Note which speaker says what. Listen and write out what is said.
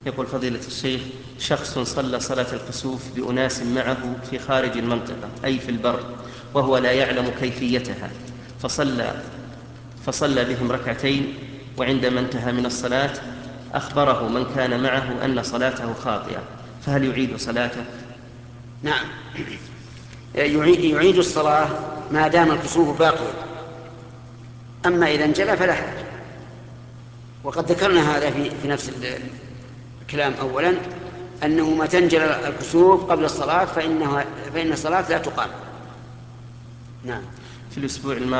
Speaker 1: يقول فضيلة الشيخ: شخص صلى صلاة الكسوف بأناس معه في خارج المنطقة أي في البر، وهو لا يعلم كيفيتها، فصلى بهم ركعتين، وعندما انتهى من الصلاة أخبره من كان معه أن صلاته خاطئة، فهل يعيد صلاته؟
Speaker 2: نعم، يعيد الصلاة ما دام الكسوف باقيا، أما إذا انجلى فلا حرج. وقد ذكرنا هذا في نفس الكلام أولا، أنه ما تنجل الكسوف قبل الصلاة فإن الصلاة لا تقام. نعم.
Speaker 1: في الأسبوع الماضي